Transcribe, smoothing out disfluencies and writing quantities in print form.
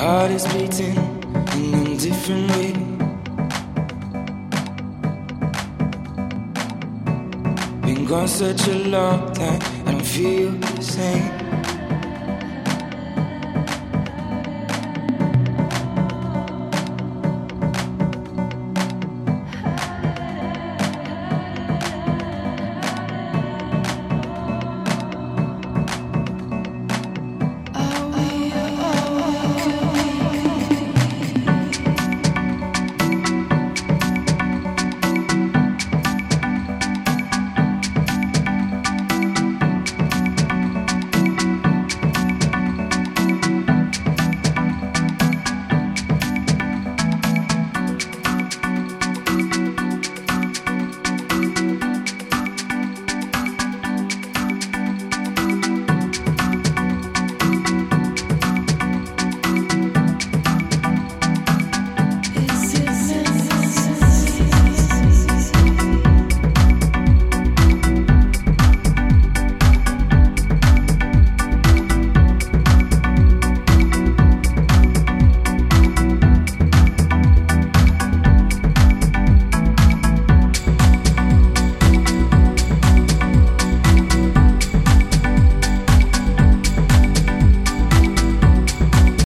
heart is beating in a different way. Been gone such a long time, I don't feel the same.